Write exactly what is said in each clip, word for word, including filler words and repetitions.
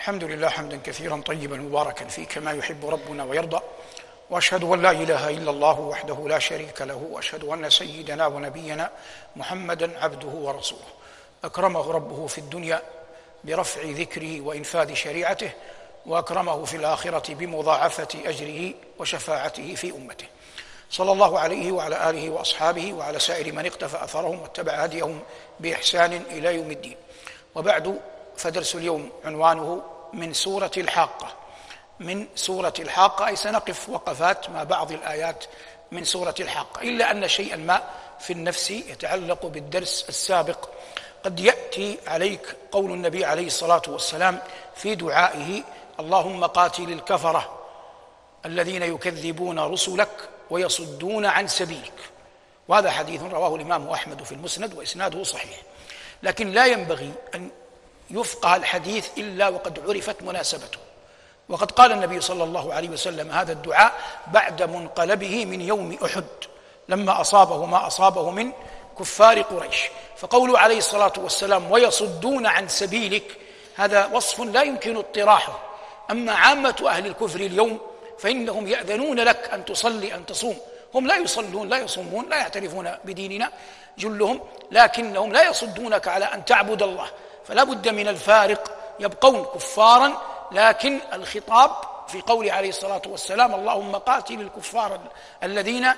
الحمد لله حمدا كثيرا طيبا مباركا فيه كما يحب ربنا ويرضى، وأشهد أن لا إله إلا الله وحده لا شريك له، وأشهد أن سيدنا ونبينا محمدا عبده ورسوله أكرمه ربه في الدنيا برفع ذكره وإنفاذ شريعته، وأكرمه في الآخرة بمضاعفة أجره وشفاعته في أمته، صلى الله عليه وعلى آله وأصحابه وعلى سائر من اقتفى أثرهم واتبع هديهم بإحسان إلى يوم الدين. وبعد، فدرس اليوم عنوانه من سورة الحاقة. من سورة الحاقة أي سنقف وقفات مع بعض الآيات من سورة الحاقة، إلا أن شيئا ما في النفس يتعلق بالدرس السابق. قد يأتي عليك قول النبي عليه الصلاة والسلام في دعائه: اللهم قاتل الكفرة الذين يكذبون رسلك ويصدون عن سبيلك. وهذا حديث رواه الإمام أحمد في المسند وإسناده صحيح، لكن لا ينبغي أن يفقه الحديث إلا وقد عرفت مناسبته. وقد قال النبي صلى الله عليه وسلم هذا الدعاء بعد منقلبه من يوم أحد لما أصابه ما أصابه من كفار قريش. فقوله عليه الصلاة والسلام ويصدون عن سبيلك هذا وصف لا يمكن اطراحه. أما عامة أهل الكفر اليوم فإنهم يأذنون لك أن تصلي أن تصوم، هم لا يصلون لا يصومون لا يعترفون بديننا جلهم، لكنهم لا يصدونك على أن تعبد الله. فلا بد من الفارق، يبقون كفارا، لكن الخطاب في قوله عليه الصلاة والسلام اللهم قاتل الكفار الذين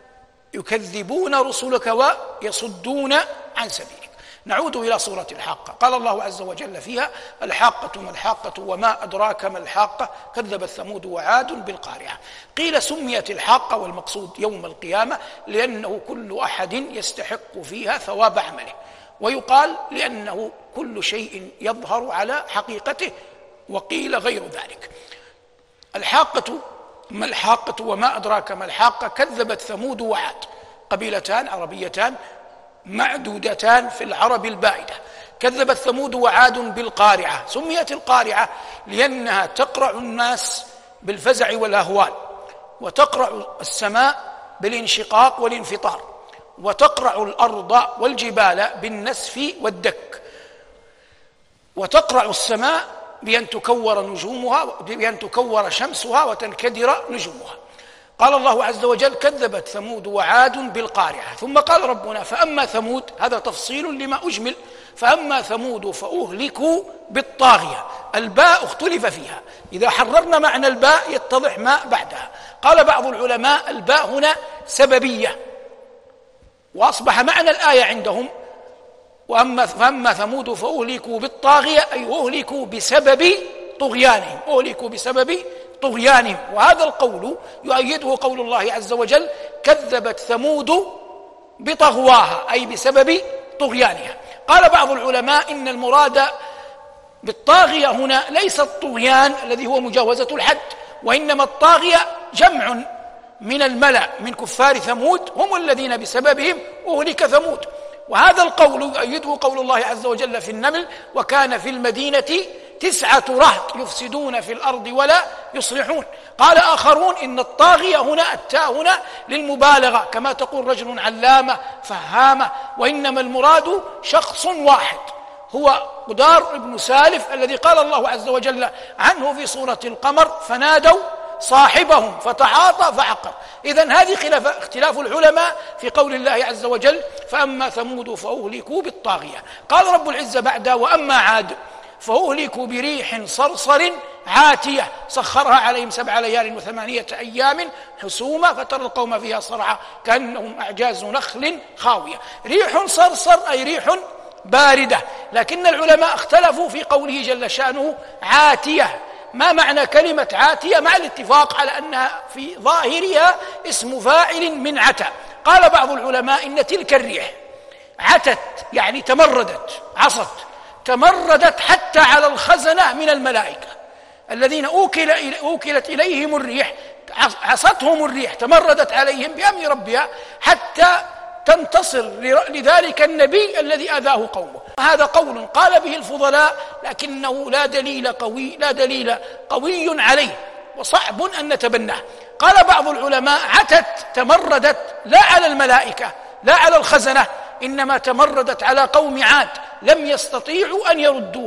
يكذبون رسلك ويصدون عن سبيلك. نعود إلى سورة الحاقة. قال الله عز وجل فيها: الحاقة ما الحاقة وما أدراك ما الحاقة كذبت ثمود وعاد بالقارعة. قيل سميت الحاقة والمقصود يوم القيامة لأنه كل أحد يستحق فيها ثواب عمله، ويقال لأنه كل شيء يظهر على حقيقته، وقيل غير ذلك. الحاقة ما الحاقة وما أدراك ما الحاقة كذبت ثمود وعاد، قبيلتان عربيتان معدودتان في العرب البائدة. كذبت ثمود وعاد بالقارعة. سميت القارعة لأنها تقرع الناس بالفزع والأهوال، وتقرع السماء بالانشقاق والانفطار، وتقرع الأرض والجبال بالنسف والدك، وتقرع السماء بأن تكور نجومها بأن تكور شمسها وتنكدر نجومها. قال الله عز وجل: كذبت ثمود وعاد بالقارعة. ثم قال ربنا: فأما ثمود، هذا تفصيل لما أجمل، فأما ثمود فأهلكوا بالطاغية. الباء اختلف فيها، إذا حررنا معنى الباء يتضح ما بعدها. قال بعض العلماء الباء هنا سببية، وأصبح معنى الآية عندهم وأما فأما ثمود فأهلكوا بالطاغية أي أهلكوا بسبب طغيانهم، أهلكوا بسبب طغيانهم. وهذا القول يؤيده قول الله عز وجل: كذبت ثمود بطغواها أي بسبب طغيانها. قال بعض العلماء إن المراد بالطاغية هنا ليس الطغيان الذي هو مجاوزة الحد، وإنما الطاغية جمع من الملأ من كفار ثمود هم الذين بسببهم أهلك ثمود. وهذا القول يؤيده قول الله عز وجل في النمل: وكان في المدينة تسعة رهط يفسدون في الأرض ولا يصلحون. قال آخرون إن الطاغية هنا التاء هنا للمبالغة، كما تقول رجل علامة فهامة، وإنما المراد شخص واحد هو قدار بن سالف الذي قال الله عز وجل عنه في سورة القمر: فنادوا صاحبهم فتعاطى فعقر. إذن هذه خلاف اختلاف العلماء في قول الله عز وجل: فأما ثمود فأهلكوا بالطاغية. قال رب العزة بعد: وأما عاد فأهلكوا بريح صرصر عاتية سخرها عليهم سبع ليال وثمانية أيام حسوما فترى القوم فيها صرعى كأنهم أعجاز نخل خاوية. ريح صرصر أي ريح باردة، لكن العلماء اختلفوا في قوله جل شأنه عاتية. ما معنى كلمة عاتية؟ مع الاتفاق على أنها في ظاهرها اسم فاعل من عتى. قال بعض العلماء إن تلك الريح عتت يعني تمردت، عصت تمردت حتى على الخزنة من الملائكة الذين أوكل أوكلت إليهم الريح، عصتهم الريح تمردت عليهم بأمر ربها حتى تنتصر لذلك النبي الذي أذاه قومه. هذا قول قال به الفضلاء، لكنه لا دليل قوي لا دليل قوي عليه، وصعب أن نتبناه. قال بعض العلماء عتت تمردت لا على الملائكة لا على الخزنة، إنما تمردت على قوم عاد لم يستطيعوا أن يردوها،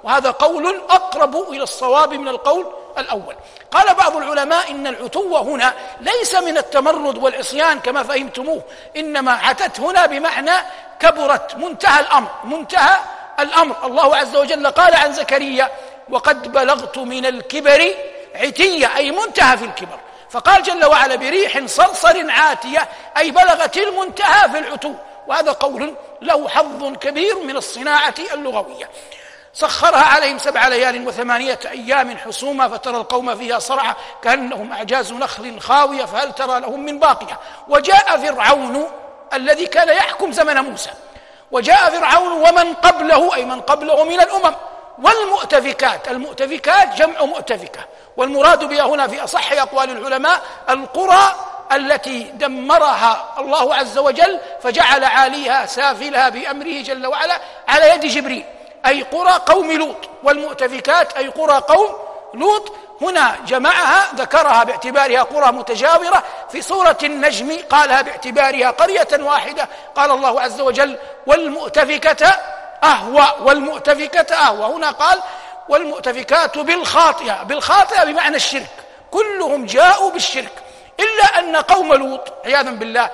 وهذا قول أقرب إلى الصواب من القول الأول. قال بعض العلماء إن العتو هنا ليس من التمرد والعصيان كما فهمتموه، إنما عتت هنا بمعنى كبرت، منتهى الأمر، منتهى الأمر. الله عز وجل قال عن زكريا: وقد بلغت من الكبر عتية، أي منتهى في الكبر. فقال جل وعلا: بريح صرصر عاتية، أي بلغت المنتهى في العتو. وهذا قول له حظ كبير من الصناعة اللغوية. سخرها عليهم سبع ليال وثمانية أيام حسوما فترى القوم فيها صرعى كأنهم أعجاز نخل خاوية فهل ترى لهم من باقية. وجاء فرعون الذي كان يحكم زمن موسى، وجاء فرعون ومن قبله، أي من قبله من الأمم، والمؤتفكات. المؤتفكات جمع مؤتفكة، والمراد بها هنا في أصح أقوال العلماء القرى التي دمرها الله عز وجل فجعل عاليها سافلها بأمره جل وعلا على يد جبريل، أي قرى قوم لوط. والمؤتفكات أي قرى قوم لوط. هنا جمعها، ذكرها باعتبارها قرى متجاورة. في سورة النجم قالها باعتبارها قرية واحدة. قال الله عز وجل: والمؤتفكة أهوى، والمؤتفكة أهوى. هنا قال: والمؤتفكات بالخاطئة، بالخاطئة بمعنى الشرك، كلهم جاءوا بالشرك إلا أن قوم لوط عياذا بالله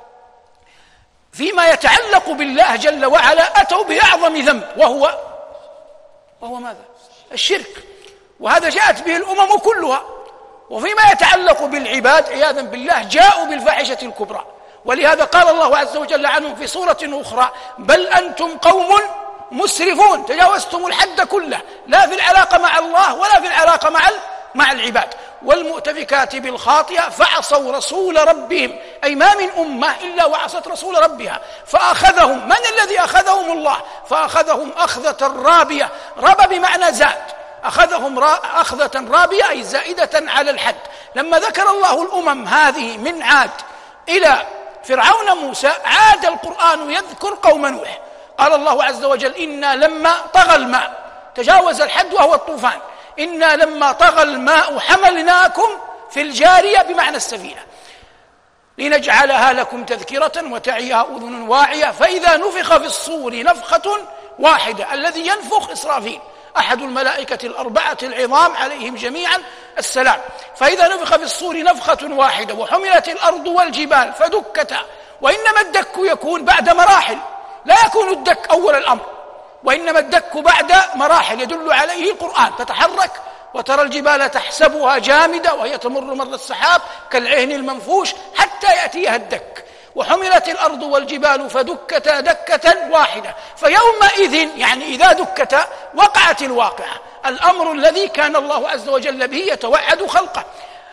فيما يتعلق بالله جل وعلا أتوا بأعظم ذنب، وهو وهو ماذا؟ الشرك. وهذا جاءت به الأمم كلها. وفيما يتعلق بالعباد عياذا بالله جاءوا بالفاحشة الكبرى. ولهذا قال الله عز وجل عنهم في سورة أخرى: بل أنتم قوم مسرفون، تجاوزتم الحد كله، لا في العلاقة مع الله ولا في العلاقة مع مع العباد. والمؤتفكات بالخاطئة فعصوا رسول ربهم، أي ما من أمة إلا وعصت رسول ربها فأخذهم. من الذي أخذهم؟ الله. فأخذهم أخذة رابية، رب بمعنى زاد، أخذهم أخذة رابية أي زائدة على الحد. لما ذكر الله الأمم هذه من عاد إلى فرعون موسى، عاد القرآن يذكر قوم نوح. قال الله عز وجل: إنا لما طغى الماء، تجاوز الحد وهو الطوفان، إنا لما طغى الماء حملناكم في الجارية بمعنى السفينة لنجعلها لكم تذكرة وتعيها أذن واعية فإذا نفخ في الصور نفخة واحدة. الذي ينفخ إسرافيل أحد الملائكة الأربعة العظام عليهم جميعا السلام. فإذا نفخ في الصور نفخة واحدة وحملت الأرض والجبال فدكتا. وإنما الدك يكون بعد مراحل، لا يكون الدك أول الأمر، وإنما الدك بعد مراحل يدل عليه القرآن. تتحرك وترى الجبال تحسبها جامدة وهي تمر مر السحاب كالعهن المنفوش حتى يأتيها الدك. وحملت الأرض والجبال فدكتا دكة واحدة فيومئذ، يعني إذا دكتا وقعت الواقعة، الأمر الذي كان الله عز وجل به يتوعد خلقه.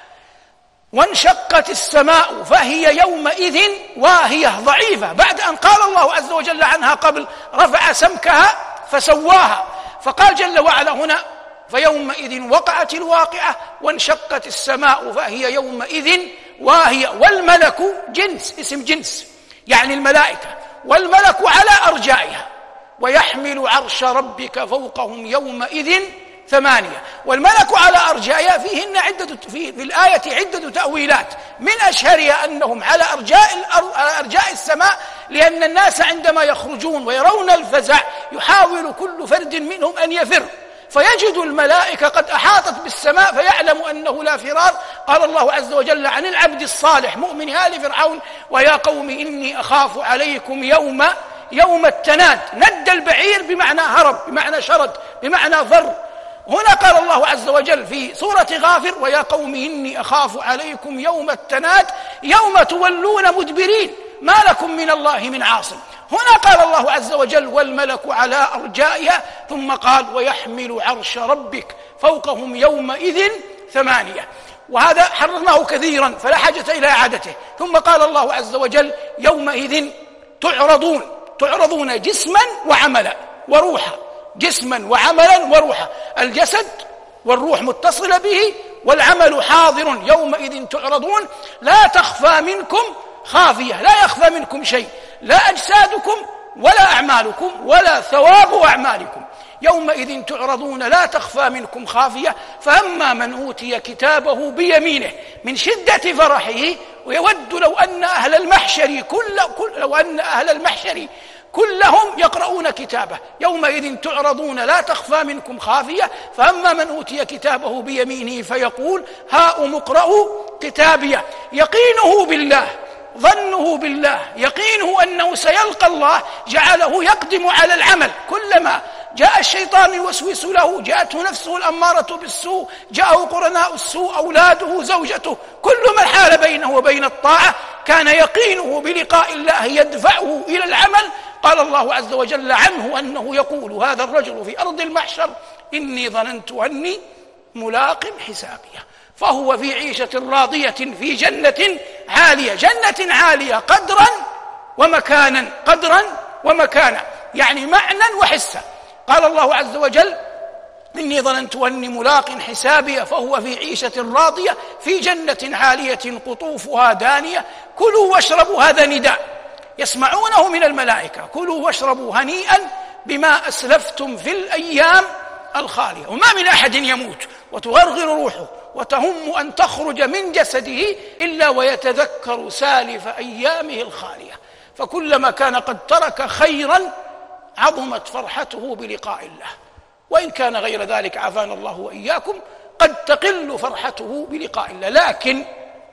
وانشقت السماء فهي يومئذ واهية ضعيفة، بعد أن قال الله عز وجل عنها قبل: رفع سمكها فسواها. فقال جل وعلا هنا: فيومئذ وقعت الواقعة وانشقت السماء فهي يومئذ واهية. والملك جنس، اسم جنس، يعني الملائكة، والملك على أرجائها، ويحمل عرش ربك فوقهم يومئذ ثمانية. والملك على أرجائها فيهن عدة، في, في الآية عدة تأويلات، من أشهرها أنهم على أرجاء الأرض، على أرجاء السماء، لأن الناس عندما يخرجون ويرون الفزع يحاول كل فرد منهم أن يفر، فيجد الملائكة قد أحاطت بالسماء فيعلم أنه لا فرار. قال الله عز وجل عن العبد الصالح مؤمن آل فرعون: ويا قوم إني أخاف عليكم يوم يوم التناد. ند البعير بمعنى هرب، بمعنى شرد، بمعنى فر. هنا قال الله عز وجل في سورة غافر: ويا قوم إني أخاف عليكم يوم التناد يوم تولون مدبرين ما لكم من الله من عاصم. هنا قال الله عز وجل: والملك على أرجائها، ثم قال: ويحمل عرش ربك فوقهم يومئذ ثمانية. وهذا حررناه كثيرا فلا حاجة إلى إعادته. ثم قال الله عز وجل: يومئذ تعرضون، تعرضون جسما وعملا وروحا، جسما وعملا وروحا، الجسد والروح متصلة به، والعمل حاضر. يومئذ تعرضون لا تخفى منكم خافية، لا يخفى منكم شيء، لا أجسادكم ولا أعمالكم ولا ثواب أعمالكم. يومئذ تعرضون لا تخفى منكم خافية. فأما من أوتي كتابه بيمينه من شدة فرحه ويود لو أن أهل المحشر كل, كل لو أن أهل المحشر كلهم يقرؤون كتابه. يومئذ تعرضون لا تخفى منكم خافية، فأما من أوتي كتابه بيمينه فيقول هاؤم اقرءوا كتابيه. يقينه بالله، ظنه بالله، يقينه أنه سيلقى الله جعله يقدم على العمل. كلما جاء الشيطان يوسوس له، جاءته نفسه الأمارة بالسوء، جاءه قرناء السوء، أولاده، زوجته، كل من حال بينه وبين الطاعة كان يقينه بلقاء الله يدفعه إلى العمل. قال الله عز وجل عنه أنه يقول هذا الرجل في أرض المحشر إني ظننت أني ملاق حسابيه، فهو في عيشة راضية في جنة عالية. جنة عالية قدرا ومكانا، قدرا ومكانا يعني معنى وحسا. قال الله عز وجل إني ظننت أني ملاق حسابي، فهو في عيشة راضية في جنة عالية قطوفها دانية كلوا واشربوا. هذا نداء يسمعونه من الملائكة، كلوا واشربوا هنيئا بما أسلفتم في الأيام الخالية. وما من أحد يموت وتغرغر روحه وتهم أن تخرج من جسده إلا ويتذكر سالف أيامه الخالية، فكلما كان قد ترك خيرا عظمت فرحته بلقاء الله، وإن كان غير ذلك عافانا الله وإياكم قد تقل فرحته بلقاء الله. لكن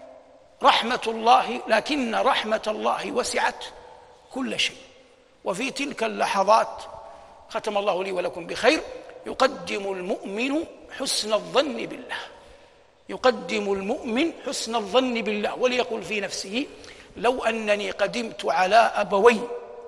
رحمة الله لكن رحمة الله وسعت كل شيء. وفي تلك اللحظات ختم الله لي ولكم بخير يقدم المؤمن حسن الظن بالله، يقدم المؤمن حسن الظن بالله، وليقول في نفسه لو أنني قدمت على أبوي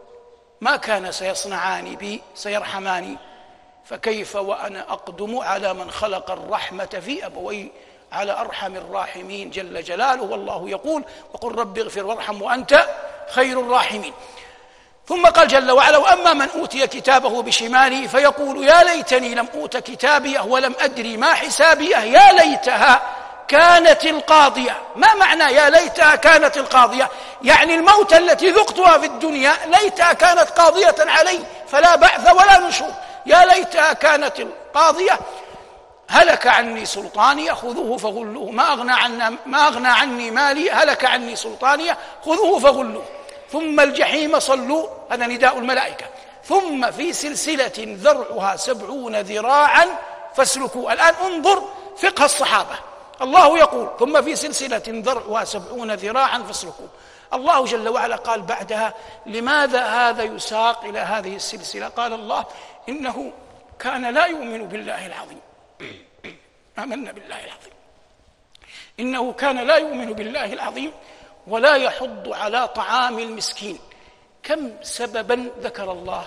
ما كان سيصنعان بي، سيرحماني، فكيف وأنا أقدم على من خلق الرحمة في أبوي، على أرحم الراحمين جل جلاله. والله يقول وقل رب اغفر وارحم وأنت خير الراحمين. ثم قال جل وعلا وأما من أوتي كتابه بشماله فيقول يا ليتني لم أوت كتابيه ولم أدري ما حسابيه، يا ليتها كانت القاضية. ما معنى يا ليتها كانت القاضية؟ يعني الموت التي ذقتها في الدنيا ليتها كانت قاضية علي فلا بعث ولا نشور. يا ليتها كانت القاضية هلك عني سلطاني خذوه فغلوه، ما أغنى عني, ما أغنى عني مالي هلك عني سلطاني خذوه فغلوه، ثم الجحيم صلوا. هذا نداء الملائكة. ثم في سلسلة ذرعها سبعون ذراعا فاسلكوا. الآن انظر فقه الصحابة، الله يقول ثم في سلسلة ذرعها سبعون ذراعا فاسلكوا. الله جل وعلا قال بعدها لماذا هذا يساق إلى هذه السلسلة؟ قال الله إنه كان لا يؤمن بالله العظيم. آمنا بالله العظيم. إنه كان لا يؤمن بالله العظيم ولا يحض على طعام المسكين. كم سببا ذكر الله،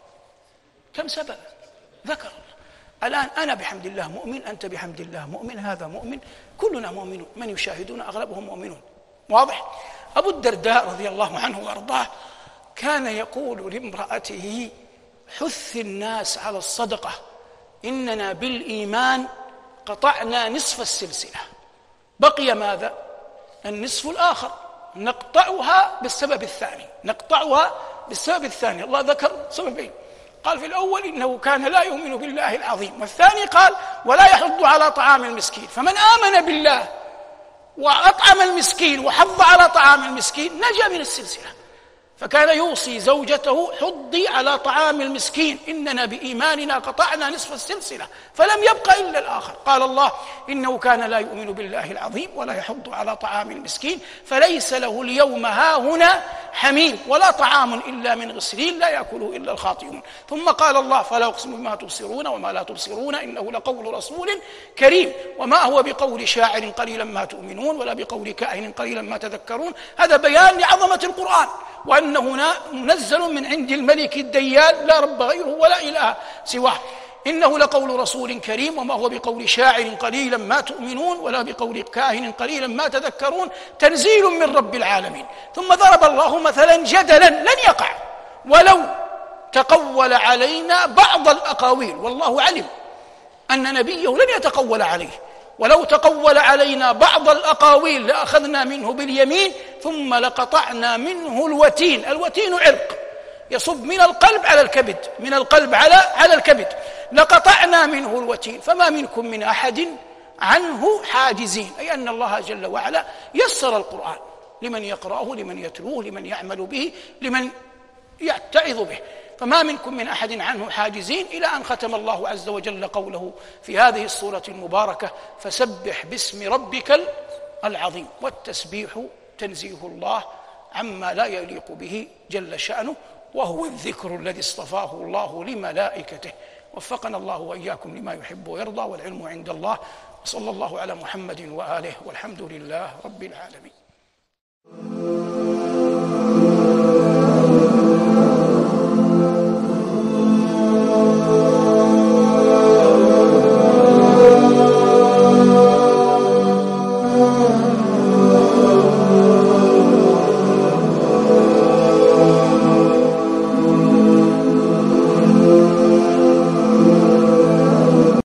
كم سببا ذكر الله. الآن أنا بحمد الله مؤمن، أنت بحمد الله مؤمن، هذا مؤمن، كلنا مؤمنون، من يشاهدون أغلبهم مؤمنون. واضح؟ أبو الدرداء رضي الله عنه وأرضاه كان يقول لامرأته حث الناس على الصدقة، إننا بالإيمان قطعنا نصف السلسلة، بقي ماذا؟ النصف الآخر، نقطعها بالسبب الثاني، نقطعها بالسبب الثاني. الله ذكر سببين، قال في الأول إنه كان لا يؤمن بالله العظيم، والثاني قال ولا يحض على طعام المسكين. فمن آمن بالله وأطعم المسكين وحض على طعام المسكين نجا من السلسلة. فكان يوصي زوجته حضي على طعام المسكين، إننا بإيماننا قطعنا نصف السلسلة فلم يبق إلا الآخر. قال الله إنه كان لا يؤمن بالله العظيم ولا يحض على طعام المسكين فليس له اليوم هاهنا حميم ولا طعام إلا من غسلين لا يأكله إلا الخاطئون. ثم قال الله فلا أقسم بما تبصرون وما لا تبصرون إنه لقول رسول كريم وما هو بقول شاعر قليلا ما تؤمنون ولا بقول كاهن قليلا ما تذكرون. هذا بيان لعظمة القرآن وأنه منزل من عند الملك الديان لا رب غيره ولا إله سواه. إنه لقول رسول كريم وما هو بقول شاعر قليلا ما تؤمنون ولا بقول كاهن قليلا ما تذكرون تنزيل من رب العالمين. ثم ضرب الله مثلا جدلا لن يقع ولو تقول علينا بعض الأقاويل، والله علم أن نبيه لن يتقول عليه، ولو تقول علينا بعض الأقاويل لأخذنا منه باليمين ثم لقطعنا منه الوتين. الوتين عرق يصب من القلب على الكبد، من القلب على على الكبد، لقطعنا منه الوتين فما منكم من أحد عنه حاجزين. أي أن الله جل وعلا يسر القرآن لمن يقرأه، لمن يتلوه، لمن يعمل به، لمن يتعظ به. فما منكم من أحد عنه حاجزين، إلى أن ختم الله عز وجل قوله في هذه السورة المباركة: فسبح باسم ربك العظيم. والتسبيح تنزيه الله عما لا يليق به جل شأنه، وهو الذكر الذي اصطفاه الله لملائكته. وفقنا الله وإياكم لما يحب ويرضى، والعلم عند الله. وصلى الله على محمد وآله، والحمد لله رب العالمين.